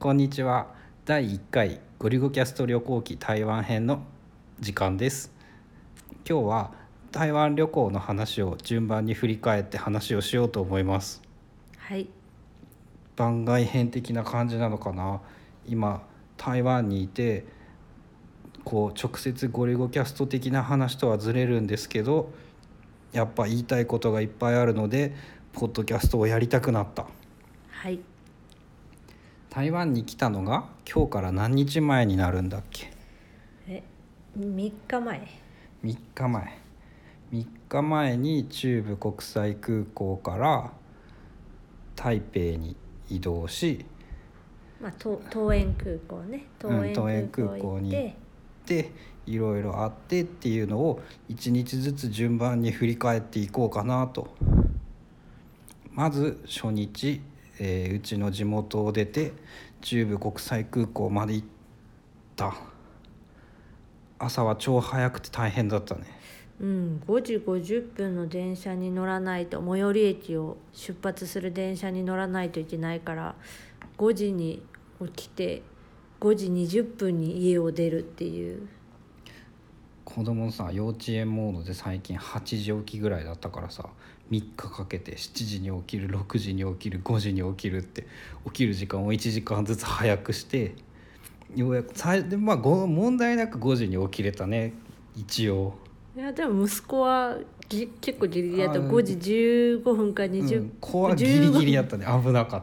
こんにちは。第1回ゴリゴキャスト旅行記台湾編の時間です。今日は台湾旅行の話を順番に振り返って話をしようと思います。 はい。 番外編的な感じなのかな。今台湾にいて直接ゴリゴキャスト的な話とはずれるんですけど、やっぱ言いたいことがいっぱいあるのでポッドキャストをやりたくなった。 はい。 台湾に来たのが今日から何日前になるんだっけ。 3日前。 3日前に中部国際空港から台北に移動し、 桃園空港ね。 桃園空港に行っていろいろあってっていうのを1日ずつ順番に振り返っていこうかなと。まず初日、うちの地元を出て中部国際空港まで行った。朝は超早くて大変だったね。 5時50分の電車に乗らないと、最寄り駅を出発する電車に乗らないといけないから5時に起きて5時20分に家を出るっていう。 子供さ、幼稚園モードで最近8時起きぐらいだったからさ、3日かけて7時に起きる、6時に起きる、5時に起きるって起きる時間を1時間ずつ早くしてようやくで、問題なく5時に起きれたね一応。 いやでも息子は結構ギリギリやった。5時15分か20分、 子はギリギリやったね。危なかった。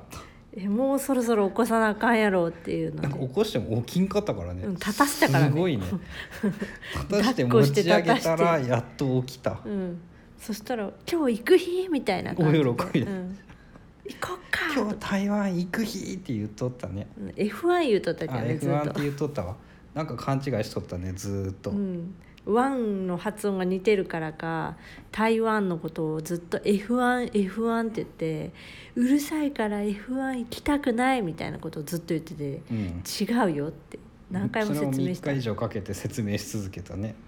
もうそろそろ起こさなあかんやろっていうので、 なんか起こしても起きんかったからね、 立たしたからね。 すごいね立たして持ち上げたらやっと起きた。 そしたら今日行く日みたいな感じで、 お喜びで、 行こっか今日台湾行く日って言っとったね。 F1 言うとったけどね。 F1 って言っとったわ。なんか勘違いしとったねずっと。 ワンの発音が似てるからか、台湾のことをずっと F1 F1 って言って、うるさいから F1 行きたくないみたいなことをずっと言ってて、違うよって何回も説明した。 それを3日以上かけて説明し続けたね。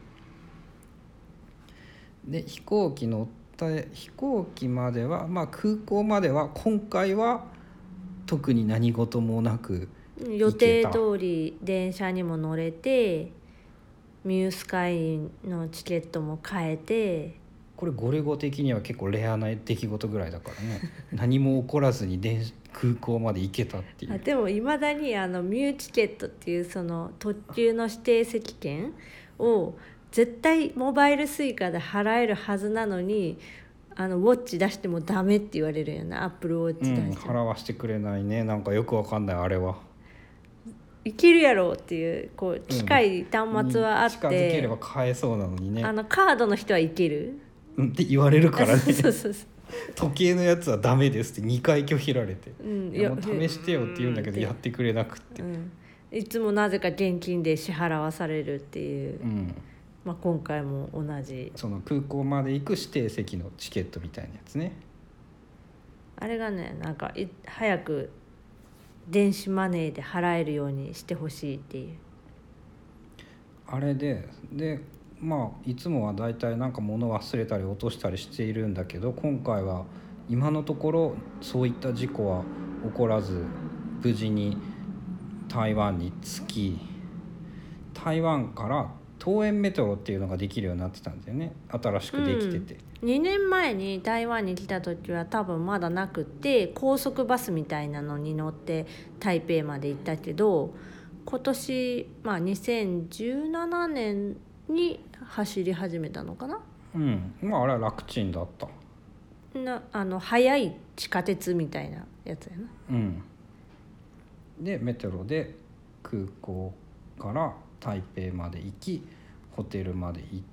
で飛行機までは、空港までは今回は特に何事もなく行けた。 予定通り電車にも乗れて、ミュースカイのチケットも買えて。 これゴリゴ的には結構レアな出来事ぐらいだからね何も起こらずに空港まで行けたっていう。 でもいまだにミューチケットっていうその特急の指定席券を絶対モバイルスイカで払えるはずなのに、ウォッチ出してもダメって言われるよね。アップルウォッチ出して、 払わしてくれないね。なんかよくわかんないあれは。 いけるやろっていう機械端末はあって、 近づければ買えそうなのにね。 カードの人はいけるって言われるからねそう時計のやつはダメですって2回拒否られて、いやもう試してよって言うんだけどやってくれなくって、 いつもなぜか現金で支払わされるっていう、今回も同じ。 その空港まで行く指定席のチケットみたいなやつね。 あれがね、なんか早く電子マネーで払えるようにしてほしいっていう。 あれでいつもはだいたいなんか物忘れたり落としたりしているんだけど、今回は今のところそういった事故は起こらず無事に台湾に着き、台湾から桃園メトロっていうのができるようになってたんだよね。新しくできてて、 2年前に台湾に来た時は多分まだなくって、高速バスみたいなのに乗って台北まで行ったけど、今年、2017年に走り始めたのかな。 あれは楽ちんだった。 速い地下鉄みたいなやつやな。 でメトロで空港から台北まで行き、ホテルまで行って、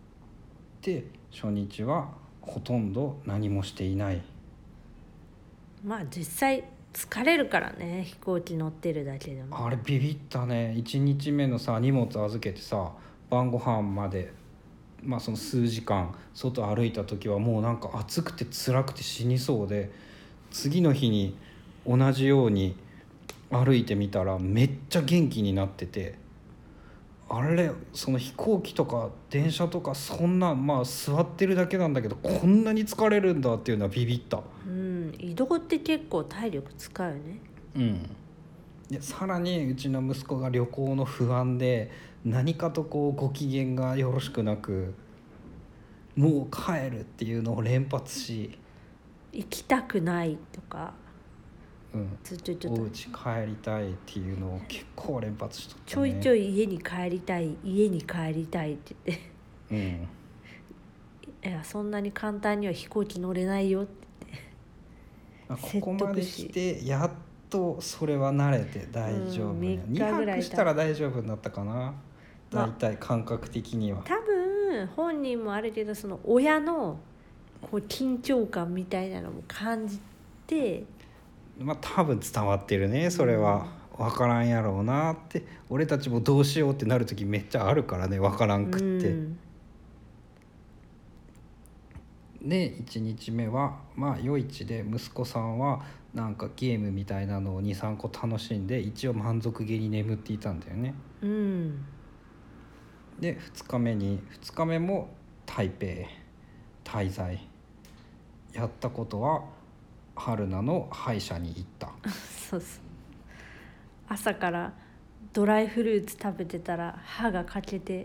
初日はほとんど何もしていない。 実際疲れるからね、飛行機乗ってるだけでも。 あれビビったね。1日目のさ、荷物預けてさ、晩ご飯までその数時間外歩いた時はもうなんか暑くて辛くて死にそうで、次の日に同じように歩いてみたらめっちゃ元気になってて、あれその飛行機とか電車とかそんな座ってるだけなんだけどこんなに疲れるんだっていうのはビビった。 移動って結構体力使うよね。 でさらにうちの息子が旅行の不安で何かとこうご機嫌がよろしくなく、もう帰るっていうのを連発し、 行きたくないとかずっと言ってた。 お家帰りたいっていうのを結構連発しとったね。 ちょいちょい家に帰りたい家に帰りたいって言っていやそんなに簡単には飛行機乗れないよって言ってここまでしてやっとそれは慣れて大丈夫、 3日 2 ぐらい泊したら大丈夫になったかな、だいたい感覚的には。 多分本人もある程度その親のこう緊張感みたいなのも感じて、 多分伝わってるね。それは分からんやろうなって、俺たちもどうしようってなる時めっちゃあるからね、分からんくって、で1日目は夜市で息子さんはなんかゲームみたいなのを 2,3 個楽しんで一応満足げに眠っていたんだよね。で2日目も台北滞在。やったことは春菜の歯医者に行ったそうそう、朝からドライフルーツ食べてたら歯が欠けて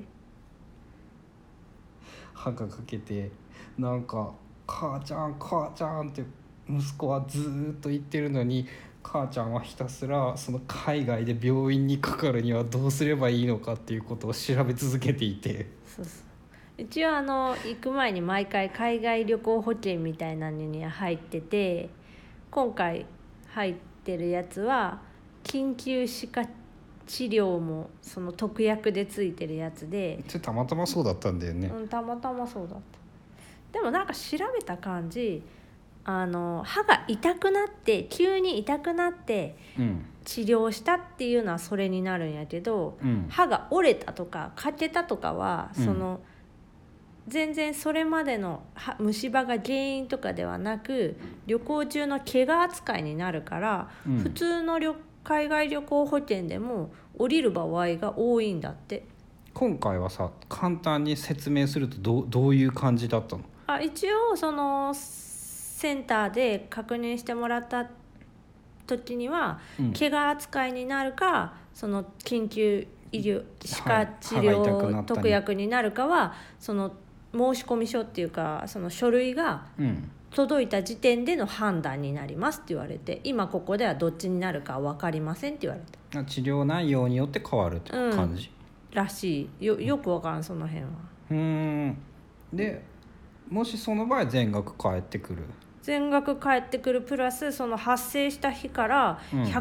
なんか母ちゃん母ちゃんって息子はずっと言ってるのに、母ちゃんはひたすらその海外で病院にかかるにはどうすればいいのかっていうことを調べ続けていて、 そうそう、一応行く前に毎回海外旅行保険みたいなのに入ってて、今回入ってるやつは緊急歯科治療もその特約でついてるやつで、 たまたまそうだったんだよね。 たまたまそうだった。でもなんか調べた感じ、歯が痛くなって急に痛くなって治療したっていうのはそれになるんやけど、歯が折れたとか欠けたとかはその、全然それまでの虫歯が原因とかではなく旅行中の怪我扱いになるから、普通の海外旅行保険でも降りる場合が多いんだって。 今回はさ、簡単に説明するとどういう感じだったの？ 一応そのセンターで確認してもらった時には、怪我扱いになるかその緊急医療歯科治療特約になるかは、その申込書っていうかその書類が届いた時点での判断になりますって言われて、今ここではどっちになるか分かりませんって言われた。 治療内容によって変わるって感じ、 らしい。よく分からんその辺は。 でもしその場合全額返ってくる。 全額返ってくるプラスその発生した日から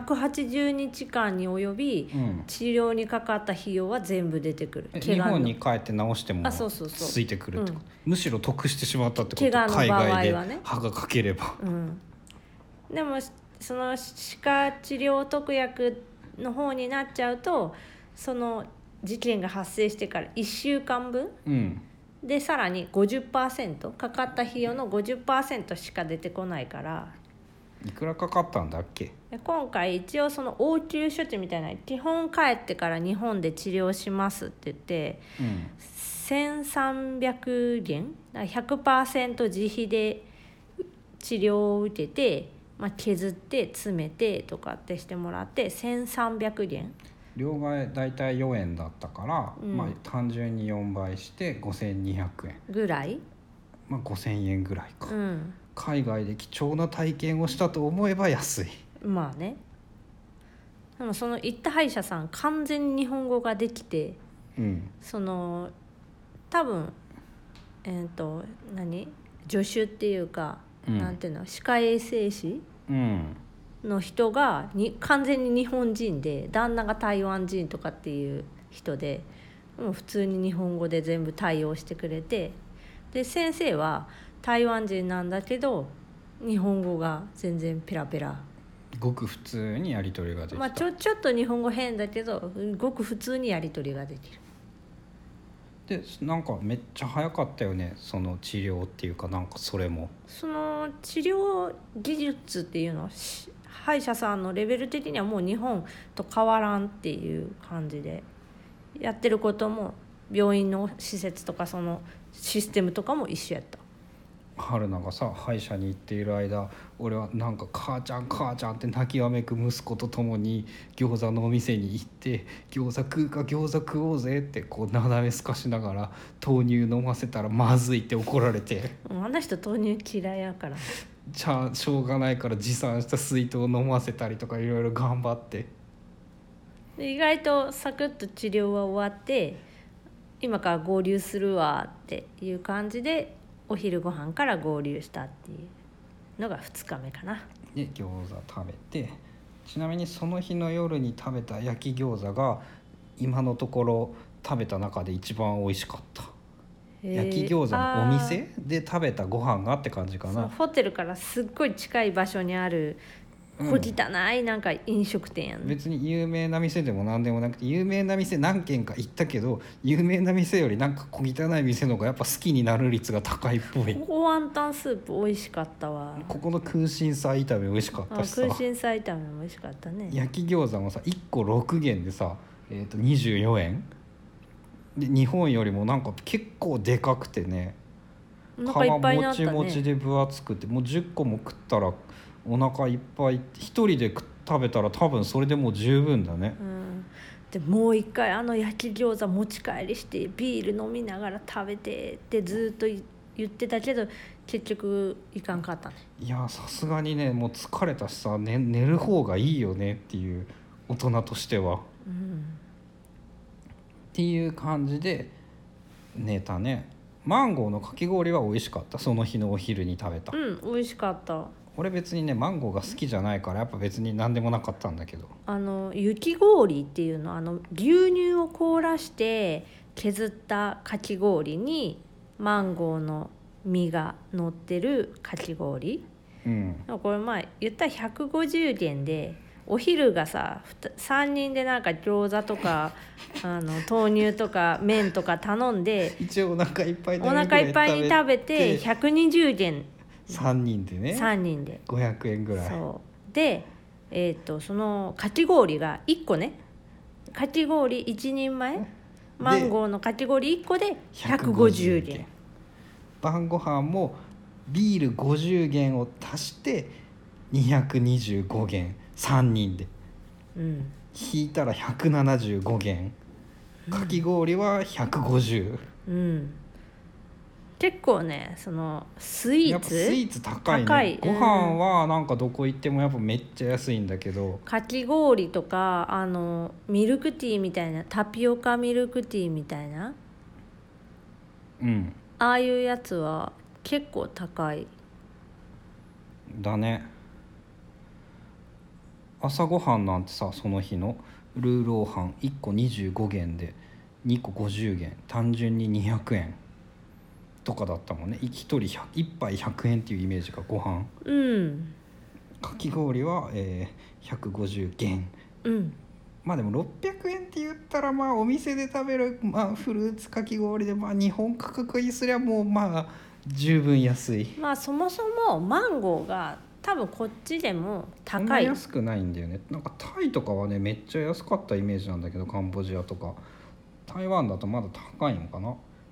180日間に及び治療にかかった費用は全部出てくる。 日本に帰って治してもついてくるってこと。むしろ得してしまったってこと。 怪我の場合はね、 海外で歯が欠ければ、 でもその歯科治療特約の方になっちゃうと、その事件が発生してから1週間分、でさらに 50% かかった費用の 50% しか出てこないから。 いくらかかったんだっけ？ 今回一応その応急処置みたいな、基本帰ってから日本で治療しますって言って、1300元 100% 自費で治療を受けて、削って詰めてとかってしてもらって1300元、 両替だいたい4円だったから、単純に4倍して5200円ぐらい、 5000円ぐらいか、海外で貴重な体験をしたと思えば安い。 ね。でもその行った歯医者さん完全に日本語ができて、その多分助手っていうか、なんていうの、歯科衛生士の人が完全に日本人で、旦那が台湾人とかっていう人で、もう普通に日本語で全部対応してくれて、で先生は台湾人なんだけど日本語が全然ペラペラ、 ごく普通にやり取りができた。 ちょっと日本語変だけどごく普通にやり取りができる。 でなんかめっちゃ早かったよね、その治療っていうか、なんかそれもその治療技術っていうの、歯医者さんのレベル的にはもう日本と変わらんっていう感じで、やってることも病院の施設とかそのシステムとかも一緒やった。 春菜がさ歯医者に行っている間、俺はなんか母ちゃん母ちゃんって泣きわめく息子と共に餃子のお店に行って、餃子食うか餃子食おうぜってこうなだめすかしながら豆乳飲ませたらまずいって怒られて、 あの人豆乳嫌いやから。 じゃあしょうがないから持参した水筒を飲ませたりとかいろいろ頑張って、 で意外とサクッと治療は終わって、今から合流するわっていう感じでお昼ご飯から合流したっていうのが2日目かな。 で餃子食べて、ちなみにその日の夜に食べた焼き餃子が今のところ食べた中で一番美味しかった。焼き餃子のお店で食べたご飯がって感じかな。 ホテルからすっごい近い場所にある小汚いなんか飲食店やん、 別に有名な店でも何でもなくて、有名な店何軒か行ったけど、有名な店よりなんか小汚い店の方がやっぱ好きになる率が高いっぽい。 ここワンタンスープ美味しかったわ。 ここの空心菜炒め美味しかったしさ、 空心菜炒めも美味しかったね。 焼き餃子もさ1個6元でさ、24円で、日本よりもなんか結構でかくてね、皮お腹いっぱいになったね。 もちもちで分厚くて、もう10個も食ったらお腹いっぱい。一人で食べたら多分それでもう十分だね。 でもう一回あの焼き餃子持ち帰りしてビール飲みながら食べてってずっと言ってたけど、結局いかんかったね。 いやさすがにね、もう疲れたしさ、寝る方がいいよねっていう、大人としては、っていう感じで寝たね。マンゴーのかき氷は美味しかった。その日のお昼に食べた。 美味しかった。 俺別にねマンゴーが好きじゃないからやっぱ別に何でもなかったんだけど、 雪氷っていうの、牛乳を凍らして削ったかき氷にマンゴーの実が乗ってるかき氷、これまあ言ったら150元で、お昼がさ3人でなんか餃子とか豆乳とか麺とか頼んで一応お腹いっぱいに食べて120元 3人でね、 3人で 500円ぐらい。 そうで、そのかき氷が1個ね、かき氷1人前マンゴーのかき氷1個で150元。 晩ご飯もビール50元を足して225元、3人で、引いたら175元、かき氷は150、 結構ね、そのスイーツやっぱスイーツ高いね。ご飯はなんかどこ行ってもやっぱめっちゃ安いんだけど、 かき氷とかミルクティーみたいな、タピオカミルクティーみたいな、ああいうやつは結構高いだね。朝ごはんなんてさ、その日のルーローハン1個25元で2個50元、単純に200円とかだったもんね。1人1杯100円っていうイメージがご飯。かき氷は、150元。まあでも600円って言ったら、まあお店で食べる、フルーツかき氷で日本価格にすりゃもう十分安い。 そもそもマンゴーが多分こっちでも高い。そんな安くないんだよね。なんかタイとかはねめっちゃ安かったイメージなんだけど、カンボジアとか台湾だとまだ高いのかな。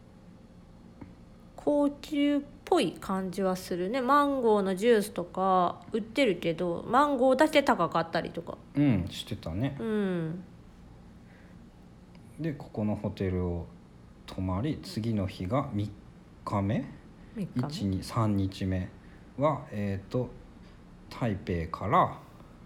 高級っぽい感じはするね。マンゴーのジュースとか売ってるけど、マンゴーだけ高かったりとかしてたね。でここのホテルを泊まり、次の日が3日目、3日目は台北から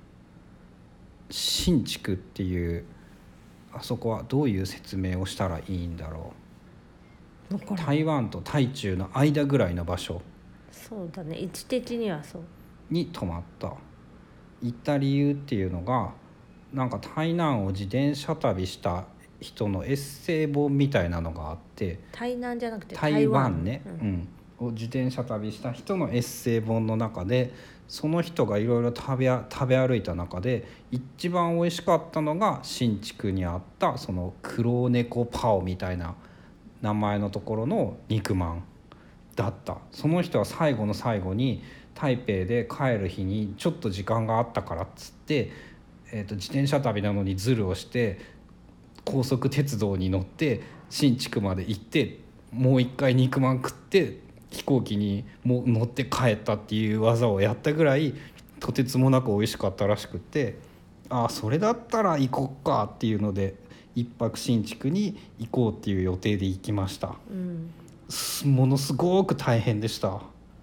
新竹っていう、あそこはどういう説明をしたらいいんだろう。台湾と台中の間ぐらいの場所。 そうだね、位置的にはそうに泊まった。行った理由っていうのが、なんか台南を自転車旅した人のエッセイ本みたいなのがあって、 台南じゃなくて台湾ね、を自転車旅した人のエッセイ本の中で、その人がいろいろ食べ歩いた中で一番美味しかったのが新竹にあったその黒猫パオみたいな名前のところの肉まんだった。その人は最後の最後に台北で帰る日にちょっと時間があったからっつって、自転車旅なのにズルをして高速鉄道に乗って新竹まで行って、もう一回肉まん食って飛行機にも乗って帰ったっていう技をやったぐらいとてつもなく美味しかったらしくって、ああそれだったら行こっかっていうので一泊新築に行こうっていう予定で行きました。ものすごく大変でした。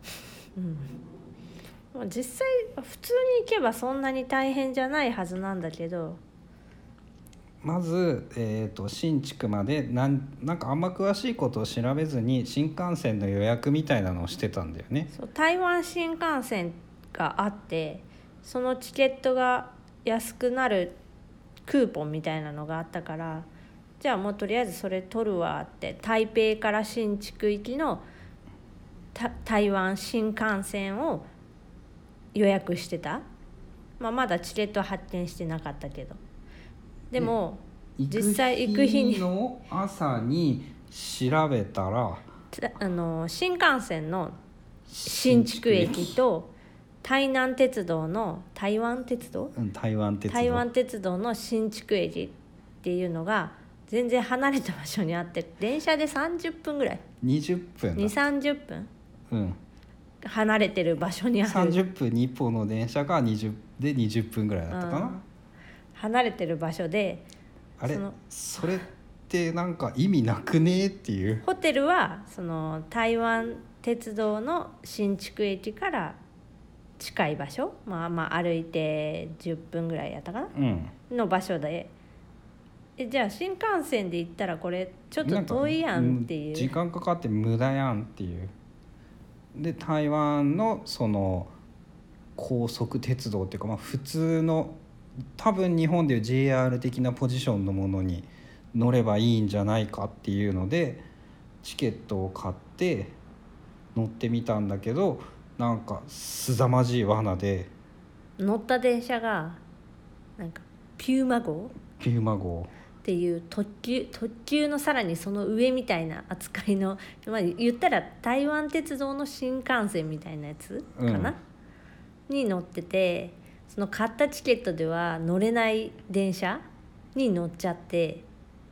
実際普通に行けばそんなに大変じゃないはずなんだけど、 まず、新築までなんかあんま詳しいことを調べずに新幹線の予約みたいなのをしてたんだよね。 そう台湾新幹線があって、そのチケットが安くなるクーポンみたいなのがあったから、じゃあもうとりあえずそれ取るわって台北から新築行きの台湾新幹線を予約してた、まだチケットは発見してなかったけど、でも実際行く日の朝に調べたら新幹線の新築駅と台南鉄道の台湾鉄道の新築駅っていうのが全然離れた場所にあって、電車で30分ぐらい 20分 2、30分、離れてる場所にある。 30分に1本の電車が20分ぐらいだったかな、 離れてる場所で、 あれそれってなんか意味なくねっていう。 ホテルはその台湾鉄道の新築駅から近い場所、歩いて10分ぐらいやったかな、の場所で、じゃあ新幹線で行ったらこれちょっと遠いやんっていう、 時間かかって無駄やんっていう。で台湾のその高速鉄道っていうか、普通の多分日本でいう JR 的なポジションのものに乗ればいいんじゃないかっていうのでチケットを買って乗ってみたんだけど、なんかすざまじい罠で、 乗った電車がなんかピューマ号っていう特急のさらにその上みたいな扱いの、言ったら台湾鉄道の新幹線みたいなやつかな、に乗ってて、その買ったチケットでは乗れない電車に乗っちゃって、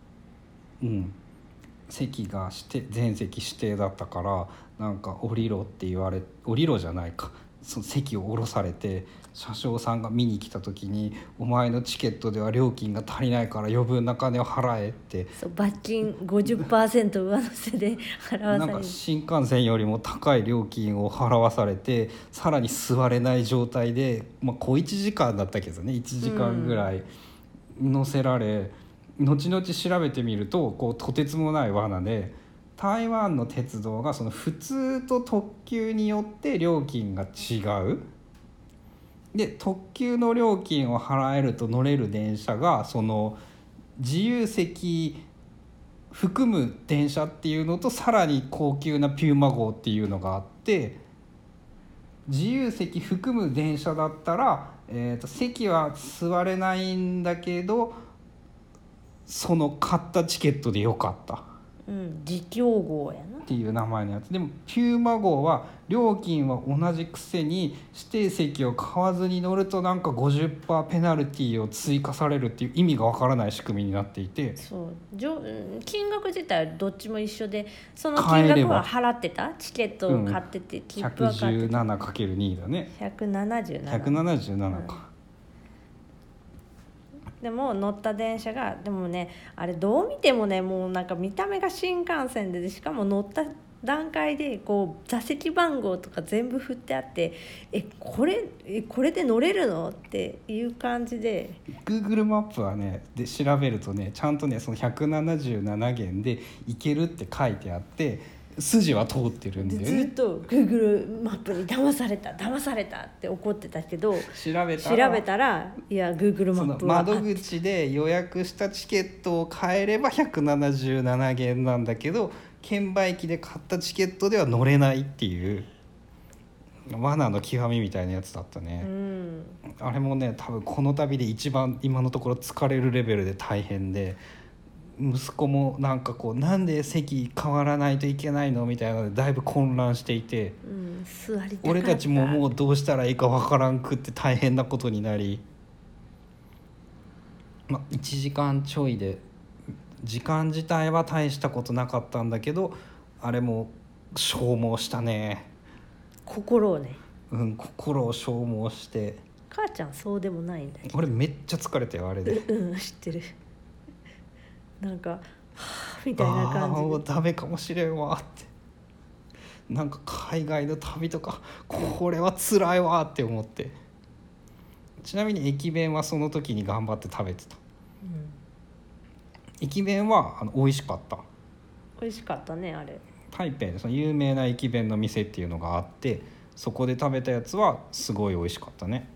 席が全席指定だったから、なんか降りろって言われ、降りろじゃないか、その席を降ろされて、車掌さんが見に来た時にお前のチケットでは料金が足りないから余分な金を払えって、 罰金 50% 上乗せで払わされる。 なんか新幹線よりも高い料金を払わされて、さらに座れない状態で、小1時間だったけどね、1時間ぐらい乗せられ、後々調べてみるととてつもない罠で、台湾の鉄道がその普通と特急によって料金が違う。で特急の料金を払えると乗れる電車がその自由席含む電車っていうのと、さらに高級なピューマ号っていうのがあって、自由席含む電車だったら、席は座れないんだけどその買ったチケットでよかった自強号やなっていう名前のやつでも、ピューマ号は料金は同じくせに指定席を買わずに乗るとなんか 50% ペナルティーを追加されるっていう意味がわからない仕組みになっていて、 金額自体はどっちも一緒で、その金額は払ってた、チケットを買ってて、切符は買ってた。 117×2 だね、177か。 でも乗った電車が、でもね、あれどう見てもね、もうなんか見た目が新幹線で、しかも乗った段階で座席番号とか全部振ってあって、これで乗れるのっていう感じで、 Google マップはねで調べるとね、ちゃんとねその177元で行けるって書いてあって筋は通ってるんだよね。 ずっと Google マップに騙されたって怒ってたけど、調べたらいや Google マップは窓口で予約したチケットを買えれば177元なんだけど、券売機で買ったチケットでは乗れないっていう罠の極みみたいなやつだったね、あれもね多分この旅で一番今のところ疲れるレベルで大変で、息子もなんかなんで席変わらないといけないのみたいなのでだいぶ混乱していて、 座りたかった。 俺たちももうどうしたらいいかわからんくって大変なことになり、1時間ちょいで時間自体は大したことなかったんだけど、あれも消耗したね。 心をね。 心を消耗して。 母ちゃんそうでもないんだけど。 俺めっちゃ疲れたよあれで。 知ってる。なんかはぁみたいな感じで。 もうダメかもしれんわって。なんか海外の旅とかこれは辛いわって思って。ちなみに駅弁はその時に頑張って食べてた。駅弁は美味しかった。 美味しかったねあれ。 台北でその有名な駅弁の店っていうのがあって、そこで食べたやつはすごい美味しかったね。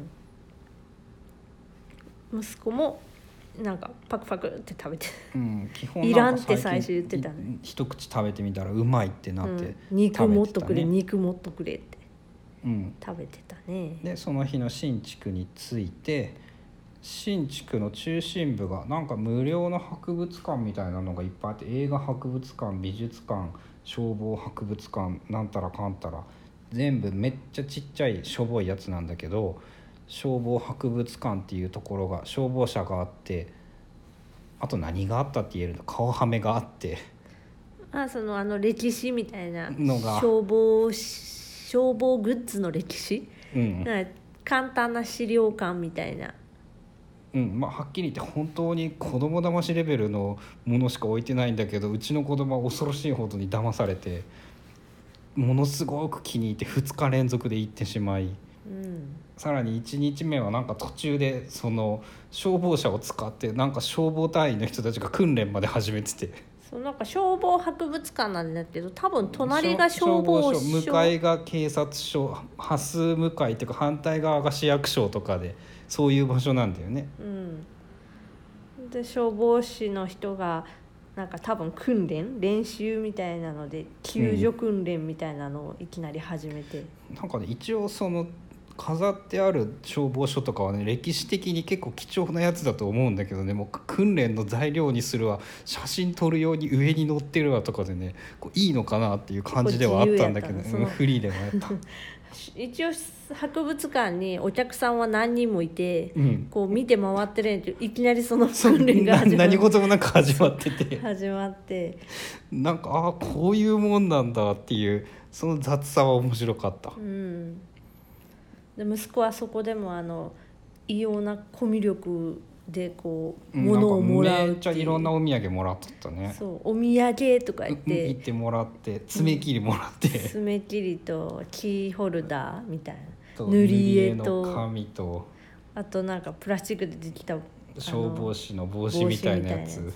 息子もなんかパクパクって食べて、 基本いらんって最初言ってたね。 一口食べてみたらうまいってなって、 肉もっとくれ肉もっとくれって、食べてたね。 でその日の新築に着いて、新築の中心部がなんか無料の博物館みたいなのがいっぱいあって、映画博物館、美術館、消防博物館、なんたらかんたら全部めっちゃちっちゃいしょぼいやつなんだけど、消防博物館っていうところが消防車があって、あと何があったって言えるの、顔はめがあって、 その歴史みたいなのが消防グッズの歴史、簡単な資料館みたいな。 はっきり言って本当に子供騙しレベルのものしか置いてないんだけど、うちの子供は恐ろしいほどに騙されて、ものすごく気に入って2日連続で行ってしまい、さらに1日目はなんか途中でその消防車を使ってなんか消防隊員の人たちが訓練まで始めてて、 なんか消防博物館なんだけど、多分隣が消防署、 向かいが警察署、端数向かいっていうか反対側が市役所とかで、そういう場所なんだよね。 で消防士の人がなんか多分練習みたいなので救助訓練みたいなのをいきなり始めて、 なんかね、一応その飾ってある消防署とかはね、歴史的に結構貴重なやつだと思うんだけどね、もう訓練の材料にするわ、写真撮るように上に載ってるわとかでね、こういいのかなっていう感じではあったんだけど、フリーでもやった一応博物館にお客さんは何人もいて、こう見て回ってるんやけど、いきなりその訓練が何事もなく始まっててなんかこういうもんなんだっていう、その雑さは面白かった。 で息子はそこでも異様なコミュ力でこう物をもらうっていう、 めっちゃいろんなお土産もらっとったね。 そうお土産とか言ってもらって、爪切りもらって、 爪切りとキーホルダーみたいな、 塗り絵と紙と、 あとなんかプラスチックでできた消防士の帽子みたいなやつ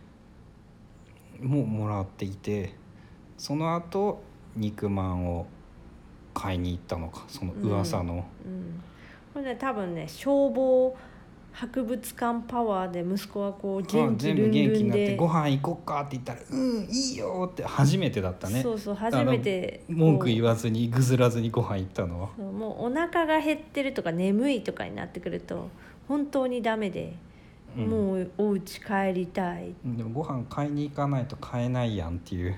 ももらっていて、その後肉まんを買いに行ったのか、その噂の、 これね多分ね消防博物館パワーで息子はこう元気ルンルンで、 全部元気になってご飯行こっかって言ったらいいよって初めてだったね。 そう初めて文句言わずにぐずらずにご飯行ったのは。 もうお腹が減ってるとか眠いとかになってくると本当にダメで、もうお家帰りたい。 でもご飯買いに行かないと買えないやんっていう。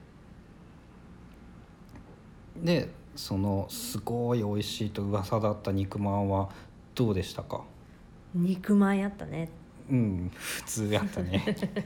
でそのすごい美味しいと噂だった肉まんはどうでしたか？ 肉まんやったね。 普通やったね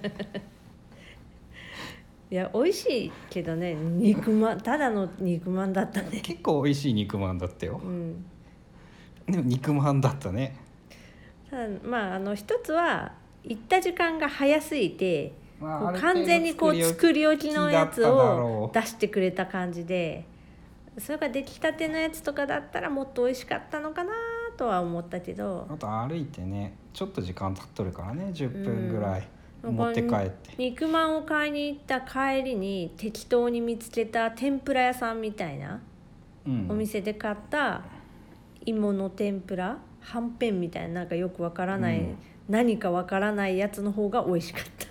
いや美味しいけどね、ただの肉まんだったね。 結構美味しい肉まんだったよ、でも肉まんだったね。 ただ一つは行った時間が早すぎて、完全にこう作り置きのやつを出してくれた感じで、それが出来たてのやつとかだったらもっと美味しかったのかなとは思ったけど、 あと歩いてねちょっと時間経っとるからね、10分ぐらい持って帰って、 肉まんを買いに行った帰りに適当に見つけた天ぷら屋さんみたいな、お店で買った芋の天ぷら、はんぺんみたいな、なんかよくわからない、何かわからないやつの方が美味しかった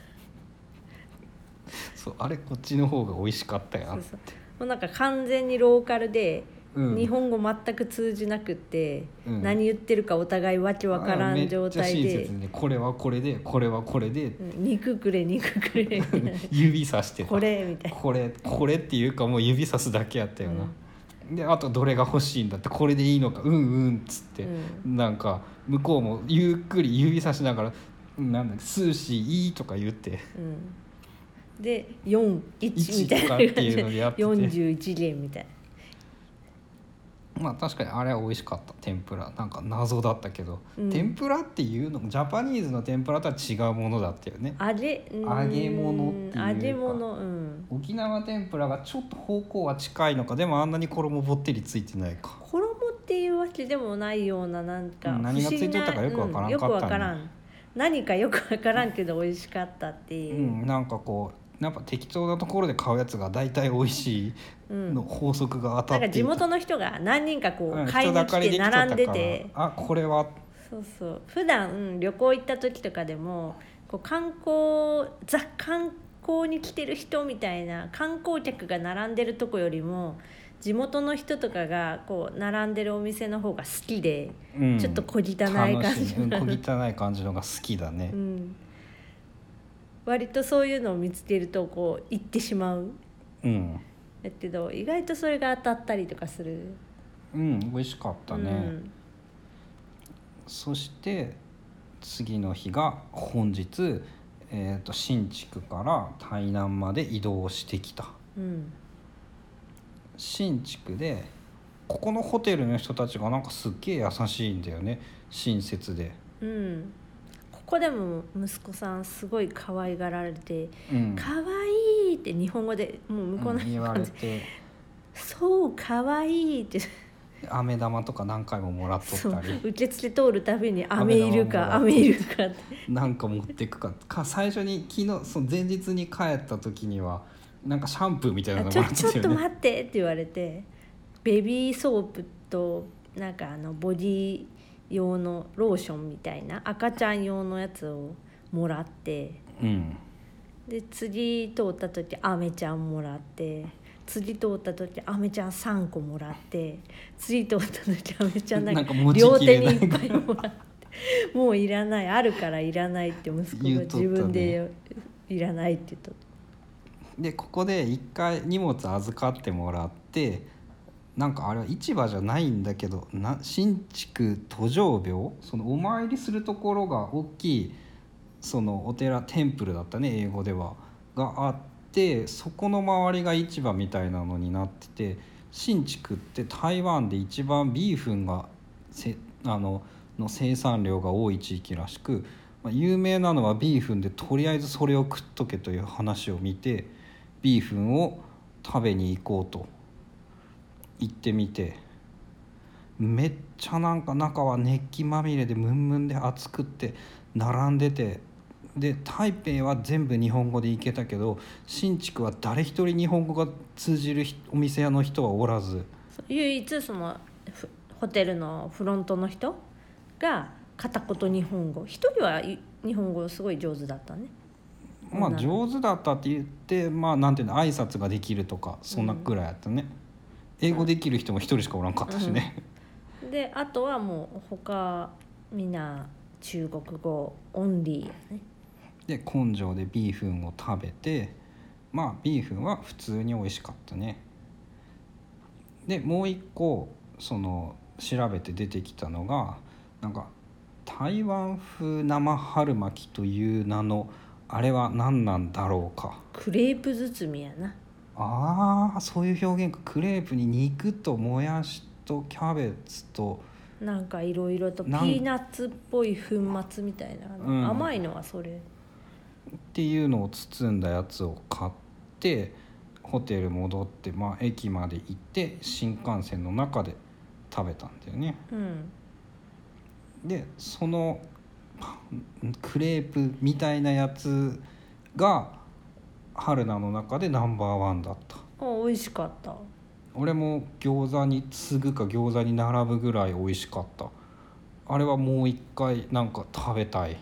そうあれこっちの方が美味しかったやんって。 もうなんか完全にローカルで、日本語全く通じなくって、何言ってるかお互いわけわからん状態で、めっちゃ親切にこれはこれでこれはこれで、 肉くれ肉くれみたいな指さしてこれみたいな、 これっていうかもう指さすだけやったよな、であとどれが欲しいんだって、これでいいのかっつって、なんか向こうもゆっくり指さしながらなんだ寿司いいとか言って、 で41みたいなとかっていうのでやってて 41元みたいな。 まあ確かにあれは美味しかった。天ぷらなんか謎だったけど、 うん天ぷらっていうのジャパニーズの天ぷらとは違うものだったよね。 揚げ揚げ物っていうか揚げ物、うん、 沖縄天ぷらがちょっと方向は近いのか、でもあんなに衣ぼってりついてないか。 衣っていうわけでもないような、なんか不思議な、 何がついてたかよくわからんかったね、 よくわからん、何かよくわからんけど美味しかったっていう、 なんかこうやっぱ適当なところで買うやつが大体美味しいの法則が当たっていた。 なんか地元の人が何人かこう買いに人だかり来てできとったから並んでて、 あこれはそうそう普段旅行行った時とかでもこう観光に来てる人みたいな観光客が並んでるとこよりも地元の人とかがこう並んでるお店の方が好きで、ちょっと小汚い感じ小汚い感じのが好きだね、 割とそういうのを見つけるとこう行ってしまう、だけど意外とそれが当たったりとかする。 美味しかったね、そして次の日が本日、新築から台南まで移動してきた、新築でここのホテルの人たちがなんかすっげえ優しいんだよね、親切で、 ここでも息子さんすごい可愛がられて、可愛いって日本語でもう向こうの言われて、 そう可愛いって飴玉とか何回ももらっとったり、 受付通るたびに飴いるか飴いるかってなんか持ってくか最初に昨日その前日に帰った時にはなんかシャンプーみたいなのもらってたよね。 ちょっと待ってって言われて、ベビーソープとなんかボディ用のローションみたいな赤ちゃん用のやつをもらって、で次通った時アメちゃんもらって、次通った時アメちゃん3個もらって、次通った時アメちゃんなんか両手にいっぱいもらってもういらない、あるからいらないって息子が自分でいらないって言った。 でここで一回荷物預かってもらって、なんかあれは市場じゃないんだけど新築途上廟、そのお参りするところが大きいそのお寺、テンプルだったね英語ではがあって、そこの周りが市場みたいなのになってて、新築って台湾で一番ビーフンがの生産量が多い地域らしく、有名なのはビーフンでとりあえずそれを食っとけという話を見て、ビーフンを食べに行こうと行ってみて、めっちゃなんか中は熱気まみれでムンムンで暑くって並んでて、で台北は全部日本語で行けたけど新築は誰一人日本語が通じるお店屋の人はおらず、 唯一そのホテルのフロントの人が片言日本語、一人は日本語すごい上手だったね。 上手だったって言って、なんていうの挨拶ができるとかそんなくらいやったね、英語できる人も一人しかおらんかったしね、 であとはもう他みんな中国語オンリーやね。 で根性でビーフンを食べて、ビーフンは普通に美味しかったね。でもう一個その調べて出てきたのがなんか台湾風生春巻きという名のあれは何なんだろうか。 クレープ包みやな。 そういう表現か。クレープに肉ともやしとキャベツとなんかいろいろとピーナッツっぽい粉末みたいな、甘いのはそれっていうのを包んだやつを買ってホテル戻って、駅まで行って新幹線の中で食べたんだよね、でそのクレープみたいなやつが春菜の中でナンバーワンだった。 美味しかった。 俺も餃子に次ぐか餃子に並ぶぐらい美味しかった。あれはもう一回なんか食べたい。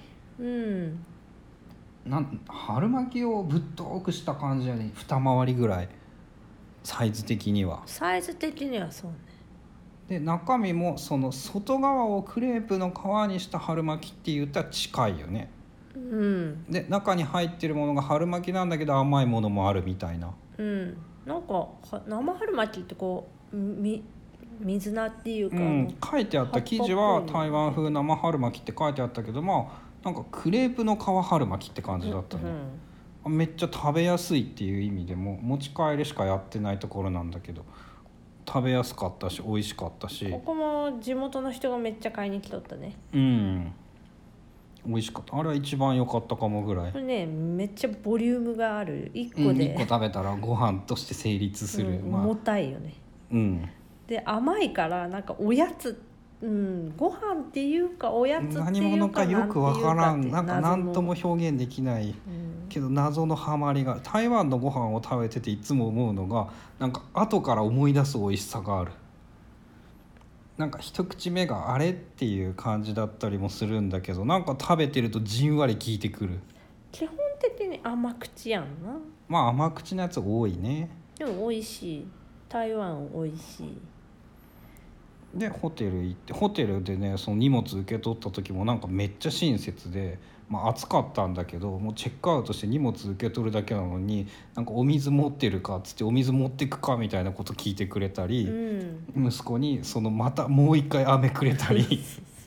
春巻きをぶっとくした感じやね。二回りぐらいサイズ的にはそうね。 で中身もその外側をクレープの皮にした春巻きって言ったら近いよね、で中に入ってるものが春巻きなんだけど甘いものもあるみたいな、 なんか生春巻きってこう水菜っていうか、 書いてあった記事は台湾風生春巻きって書いてあったけどなんかクレープの皮春巻きって感じだったね、 めっちゃ食べやすいっていう意味でも持ち帰りしかやってないところなんだけど、食べやすかったし美味しかったし、 ここも地元の人がめっちゃ買いに来とったね。 美味しかった。あれは一番良かったかもぐらい。 これねめっちゃボリュームがある1個で、 1個食べたらご飯として成立する、 重たいよね。で甘いからなんかおやつ、ご飯っていうかおやつっていうか何者かよくわからん、なんか何とも謎の表現できない、けど謎のハマりが。台湾のご飯を食べてていつも思うのが、なんか後から思い出す美味しさがある。なんか一口目があれっていう感じだったりもするんだけど、なんか食べてるとじんわり効いてくる。 基本的に甘口やんな。 まあ甘口のやつ多いね。 でも美味しい。台湾美味しい。 でホテル行って、ホテルでねその荷物受け取った時もなんかめっちゃ親切で、暑かったんだけどもうチェックアウトして荷物受け取るだけなのに、なんかお水持ってるかっつってお水持ってくかみたいなこと聞いてくれたり、息子にそのまたもう一回飴くれたり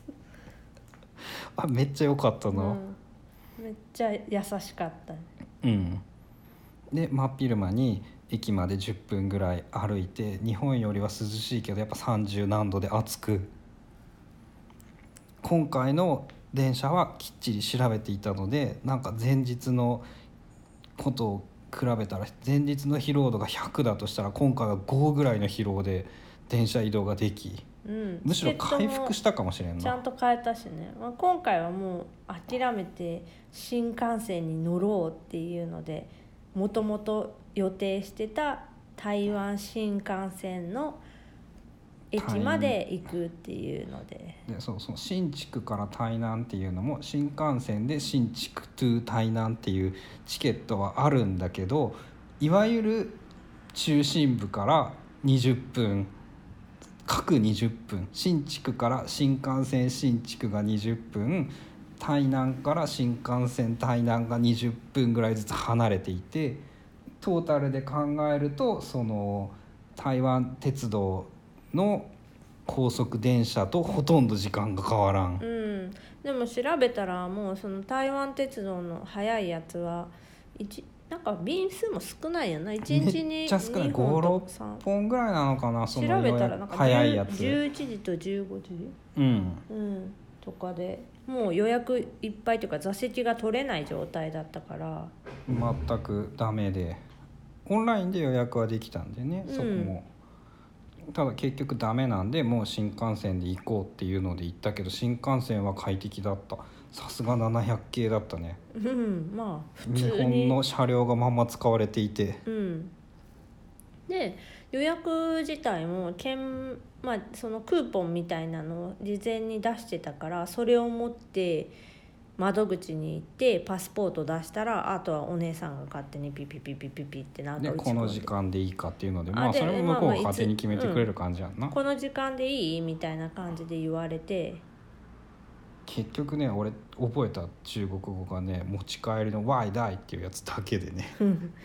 めっちゃ良かったな、 めっちゃ優しかった。 で真っ昼間に駅まで10分ぐらい歩いて、日本よりは涼しいけどやっぱ30何度で暑く、今回の電車はきっちり調べていたので、なんか前日のことを比べたら前日の疲労度が100だとしたら今回は5ぐらいの疲労で電車移動ができ、むしろ回復したかもしれんな。 ちゃんと変えたしね、今回はもう諦めて新幹線に乗ろうっていうので、もともと予定してた台湾新幹線の駅まで行くっていうので、 そう新竹から台南っていうのも新幹線で新竹to台南っていうチケットはあるんだけど、いわゆる中心部から20分各20分、新竹から新幹線新竹が20分、台南から新幹線台南が20分ぐらいずつ離れていて、トータルで考えるとその台湾鉄道の高速電車とほとんど時間が変わらん。 でも調べたらもうその台湾鉄道の速いやつはなんか便数も少ないよな。1日にめっちゃ少ない、5、6本ぐらいなのかな。その調べたらなんか早いやつ 11時と15時とかでもう予約いっぱいというか座席が取れない状態だったから全くダメで、オンラインで予約はできたんでね、そこもただ結局ダメなんで、もう新幹線で行こうっていうので行ったけど、新幹線は快適だった。さすが700系だったね。 普通に日本の車両がまんま使われていて、 で予約自体もそのクーポンみたいなのを事前に出してたから、それを持って窓口に行ってパスポート出したら、あとはお姉さんが勝手にピピピピピピってなんかでこの時間でいいかっていうので、それも向こうが勝手に決めてくれる感じやんな。 この時間でいいみたいな感じで言われて、 結局ね俺覚えた中国語がね、持ち帰りのワイダイっていうやつだけでね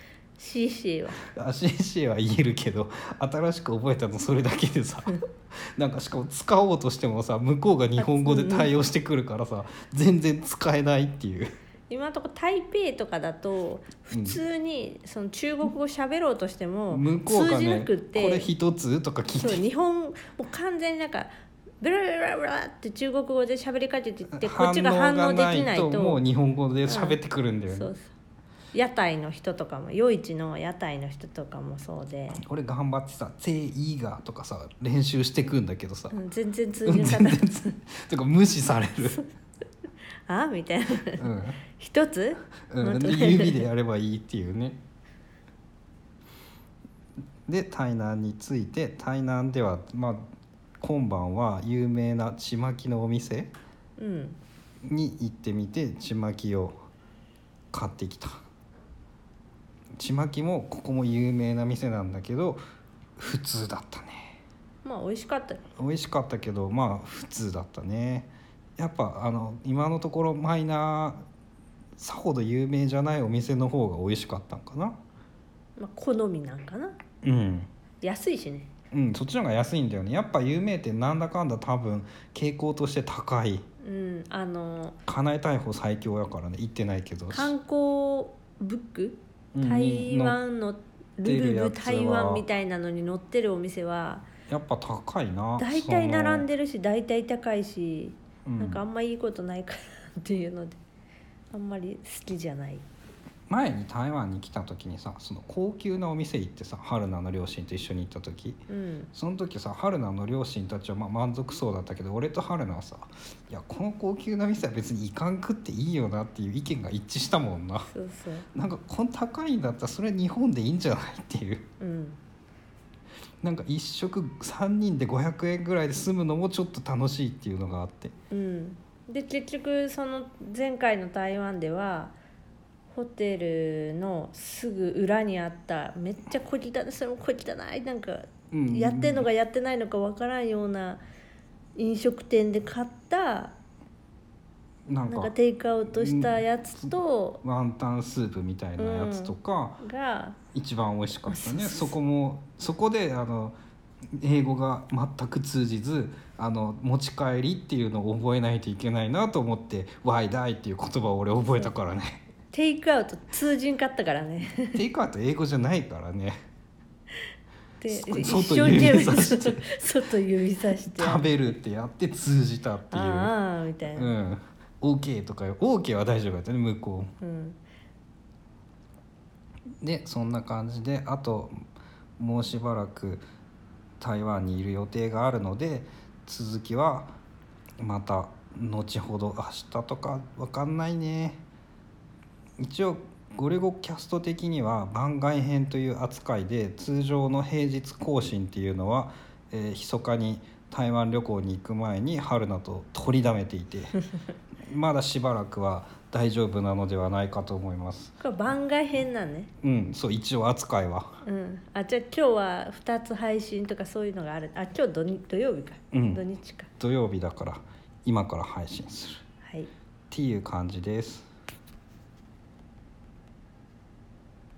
CC は CC は言えるけど、新しく覚えたのそれだけでさなんかしかも使おうとしてもさ、向こうが日本語で対応してくるからさ、全然使えないっていう。 今のところ台北とかだと普通にその中国語喋ろうとしても通じなくって、 これ一つとか聞いて、 そう日本もう完全になんかブラブラブラって中国語で喋りかけてってこっちが反応できないともう日本語で喋ってくるんだよね。 そう屋台の人とかも、夜市の屋台の人とかもそうで、 俺頑張ってさ「ゼイーガー」とかさ練習してくんだけどさ、 全然通じなかったとか無視されるあみたいな、一つ、 指でやればいいっていうね。で台南に着いて、台南では今晩は有名なちまきのお店に行ってみて、ちまきを買ってきた。ちまきもここも有名な店なんだけど普通だったね。 美味しかった。 美味しかったけど普通だったね。やっぱ今のところマイナーさほど有名じゃないお店の方が美味しかったんかな。 好みなんかな。安いしね。 そっちの方が安いんだよね。やっぱ有名店なんだかんだ多分傾向として高い。家内逮捕最強やからね。行ってないけど観光ブック、 うん台湾のルてるやつはルブ台湾みたいなのに載ってるお店はやっぱ高いな。 大体並んでるし大体高いし、 うんなんかあんまいいことないかなっていうのであんまり好きじゃない。 前に台湾に来た時にさ、その高級なお店行ってさ、春菜の両親と一緒に行った時、 うんその時さ、春菜の両親たちはまあ満足そうだったけど、俺と春菜はさ、いやこの高級な店は別に行かんくっていいよなっていう意見が一致したもんな。 そうそう、 なんかこの高いんだったらそれ日本でいいんじゃないっていう。 うんなんか一食3人で500円ぐらいで済むのもちょっと楽しいっていうのがあって、 うん、で結局その前回の台湾ではホテルのすぐ裏にあっためっちゃ小汚い、それも小汚い、なんかうんやってんのかやってないのかわからんような飲食店で買ったなんかなんかテイクアウトしたやつとワンタンスープみたいなやつとかが一番美味しかったね。そこで英語が全く通じず持ち帰りっていうのを覚えないといけないなと思って「ワイダイ」っていう言葉を俺覚えたからね。 テイクアウト通じんかったからねテイクアウト英語じゃないからね。 で外一生懸命指さして外指さして食べるってやって通じたっていう。 ああみたいな、 うん、OK とか OK は大丈夫だったね向こうんうで。そんな感じであともうしばらく台湾にいる予定があるので、続きはまた後ほど明日とか分かんないね。一応ゴレゴキャスト的には番外編という扱いで、通常の平日更新っていうのは、密かに台湾旅行に行く前に春菜と取りだめていてまだしばらくは大丈夫なのではないかと思います。 これ番外編なんね。 うんそう、一応扱いは。 あ、じゃあ今日は2つ配信とかそういうのがある。あ、今日土曜日か、土日か。 土曜日だから今から配信するはいっていう感じです。